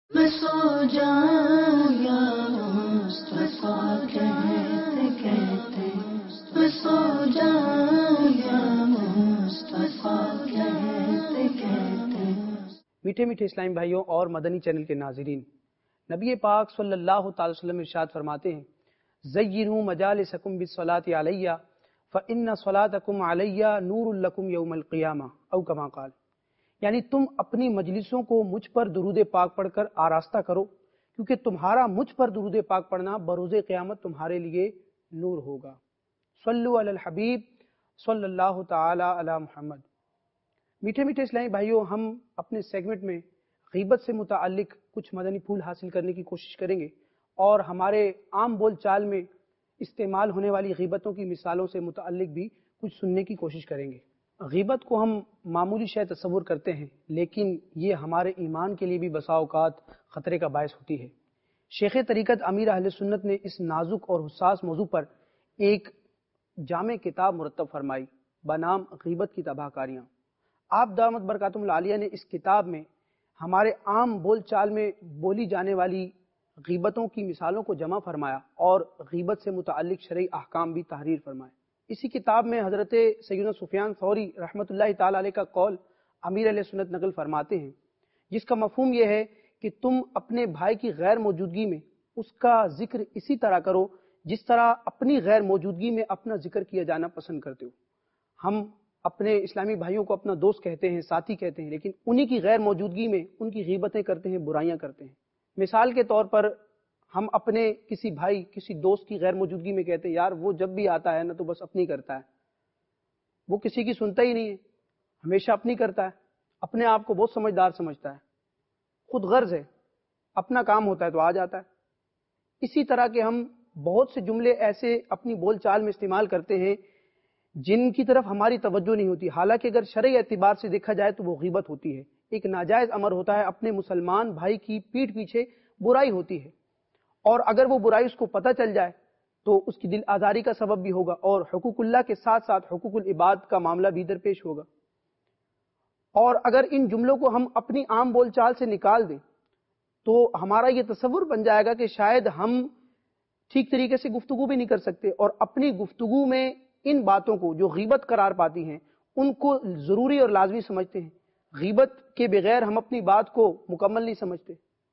میں سو جاؤں یا مصطفیٰ کہتے کہتے، میں سو جاؤں یا مصطفیٰ کہتے کہتے۔ میٹھے میٹھے اسلامی بھائیوں اور مدنی چینل کے ناظرین، نبی پاک صلی اللہ تعالی وسلم ارشاد فرماتے ہیں، زینوا مجالسکم بالصلاۃ علیہ فإن صلاتکم علیہ نور لکم یوم القیامہ او کما قال، یعنی تم اپنی مجلسوں کو مجھ پر درود پاک پڑھ کر آراستہ کرو، کیونکہ تمہارا مجھ پر درود پاک پڑھنا بروز قیامت تمہارے لیے نور ہوگا۔ صلو علی الحبیب صلی اللہ تعالی علی محمد۔ میٹھے میٹھے اسلامی بھائیوں، ہم اپنے سیگمنٹ میں غیبت سے متعلق کچھ مدنی پھول حاصل کرنے کی کوشش کریں گے اور ہمارے عام بول چال میں استعمال ہونے والی غیبتوں کی مثالوں سے متعلق بھی کچھ سننے کی کوشش کریں گے۔ غیبت کو ہم معمولی شے تصور کرتے ہیں، لیکن یہ ہمارے ایمان کے لیے بھی بسا اوقات خطرے کا باعث ہوتی ہے۔ شیخ طریقت امیر اہل سنت نے اس نازک اور حساس موضوع پر ایک جامع کتاب مرتب فرمائی بنام غیبت کی تباہ کاریاں۔ آپ دامت برکاتہم العالیہ نے اس کتاب میں ہمارے عام بول چال میں بولی جانے والی غیبتوں کی مثالوں کو جمع فرمایا اور غیبت سے متعلق شرعی احکام بھی تحریر فرمائے۔ اسی کتاب میں حضرت سیدنا سفیان ثوری رحمۃ اللہ تعالی علیہ کا قول امیر علیہ سنت نقل فرماتے ہیں، جس کا مفہوم یہ ہے کہ تم اپنے بھائی کی غیر موجودگی میں اس کا ذکر اسی طرح کرو جس طرح اپنی غیر موجودگی میں اپنا ذکر کیا جانا پسند کرتے ہو۔ ہم اپنے اسلامی بھائیوں کو اپنا دوست کہتے ہیں، ساتھی کہتے ہیں، لیکن انہی کی غیر موجودگی میں ان کی غیبتیں کرتے ہیں، برائیاں کرتے ہیں۔ مثال کے طور پر ہم اپنے کسی بھائی، کسی دوست کی غیر موجودگی میں کہتے ہیں، یار وہ جب بھی آتا ہے نا تو بس اپنی کرتا ہے، وہ کسی کی سنتا ہی نہیں ہے، ہمیشہ اپنی کرتا ہے، اپنے آپ کو بہت سمجھدار سمجھتا ہے، خود غرض ہے، اپنا کام ہوتا ہے تو آ جاتا ہے۔ اسی طرح کے ہم بہت سے جملے ایسے اپنی بول چال میں استعمال کرتے ہیں جن کی طرف ہماری توجہ نہیں ہوتی، حالانکہ اگر شرعی اعتبار سے دیکھا جائے تو وہ غیبت ہوتی ہے، ایک ناجائز امر ہوتا ہے، اپنے مسلمان بھائی کی پیٹھ پیچھے برائی ہوتی ہے، اور اگر وہ برائی اس کو پتہ چل جائے تو اس کی دل آزاری کا سبب بھی ہوگا اور حقوق اللہ کے ساتھ ساتھ حقوق العباد کا معاملہ بھی درپیش ہوگا۔ اور اگر ان جملوں کو ہم اپنی عام بول چال سے نکال دیں تو ہمارا یہ تصور بن جائے گا کہ شاید ہم ٹھیک طریقے سے گفتگو بھی نہیں کر سکتے اور اپنی گفتگو میں ان باتوں کو جو غیبت قرار پاتی ہیں ان کو ضروری اور لازمی سمجھتے ہیں۔ غیبت کے بغیر ہم اپنی بات کو مکمل نہیں سمجھتے۔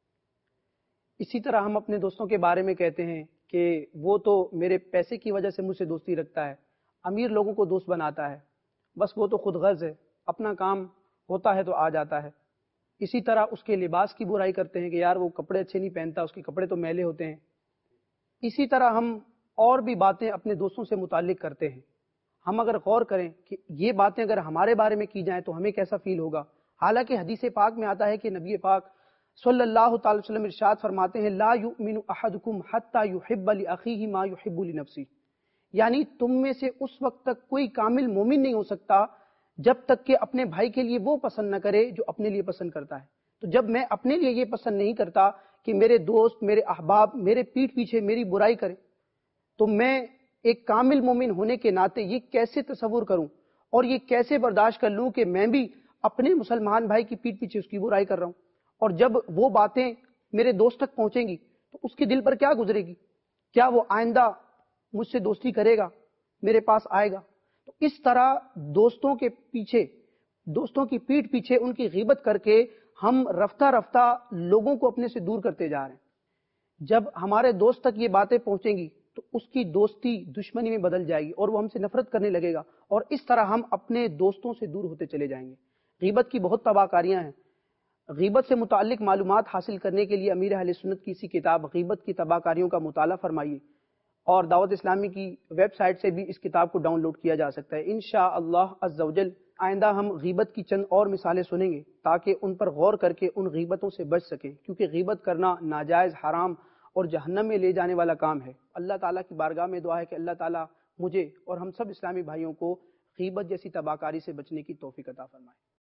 اسی طرح ہم اپنے دوستوں کے بارے میں کہتے ہیں کہ وہ تو میرے پیسے کی وجہ سے مجھ سے دوستی رکھتا ہے، امیر لوگوں کو دوست بناتا ہے، بس وہ تو خود غرض ہے، اپنا کام ہوتا ہے تو آ جاتا ہے۔ اسی طرح اس کے لباس کی برائی کرتے ہیں کہ یار وہ کپڑے اچھے نہیں پہنتا، اس کے کپڑے تو میلے ہوتے ہیں۔ اسی طرح ہم اور بھی باتیں اپنے دوستوں سے متعلق کرتے ہیں۔ ہم اگر غور کریں کہ یہ باتیں اگر ہمارے بارے میں کی جائیں تو ہمیں کیسا فیل ہوگا، حالانکہ حدیث پاک میں آتا ہے کہ نبی پاک صلی اللہ تعالی وسلم ارشاد فرماتے ہیں، لا یؤمن احدکم حتی یحب لاخیہ ما یحب لنفسہ، یعنی تم میں سے اس وقت تک کوئی کامل مومن نہیں ہو سکتا جب تک کہ اپنے بھائی کے لیے وہ پسند نہ کرے جو اپنے لیے پسند کرتا ہے۔ تو جب میں اپنے لیے یہ پسند نہیں کرتا کہ میرے دوست، میرے احباب میرے پیٹھ پیچھے میری برائی کریں، تو میں ایک کامل مومن ہونے کے ناطے یہ کیسے تصور کروں اور یہ کیسے برداشت کر لوں کہ میں بھی اپنے مسلمان بھائی کی پیٹھ پیچھے اس کی برائی کر رہا ہوں، اور جب وہ باتیں میرے دوست تک پہنچیں گی تو اس کے دل پر کیا گزرے گی؟ کیا وہ آئندہ مجھ سے دوستی کرے گا، میرے پاس آئے گا؟ تو اس طرح دوستوں کے پیچھے، دوستوں کی پیٹھ پیچھے ان کی غیبت کر کے ہم رفتہ رفتہ لوگوں کو اپنے سے دور کرتے جا رہے ہیں۔ جب ہمارے دوست تک یہ باتیں پہنچیں گی تو اس کی دوستی دشمنی میں بدل جائے گی اور وہ ہم سے نفرت کرنے لگے گا، اور اس طرح ہم اپنے دوستوں سے دور ہوتے چلے جائیں گے۔ غیبت کی بہت تباہ کاریاں ہیں۔ غیبت سے متعلق معلومات حاصل کرنے کے لیے امیر اہل سنت کی اسی کتاب غیبت کی تباہ کاریوں کا مطالعہ فرمائیے، اور دعوت اسلامی کی ویب سائٹ سے بھی اس کتاب کو ڈاؤن لوڈ کیا جا سکتا ہے۔ انشاءاللہ عز و جل آئندہ ہم غیبت کی چند اور مثالیں سنیں گے تاکہ ان پر غور کر کے ان غیبتوں سے بچ سکیں، کیونکہ غیبت کرنا ناجائز، حرام اور جہنم میں لے جانے والا کام ہے۔ اللہ تعالیٰ کی بارگاہ میں دعا ہے کہ اللہ تعالیٰ مجھے اور ہم سب اسلامی بھائیوں کو غیبت جیسی تباہ کاری سے بچنے کی توفیق عطا فرمائے۔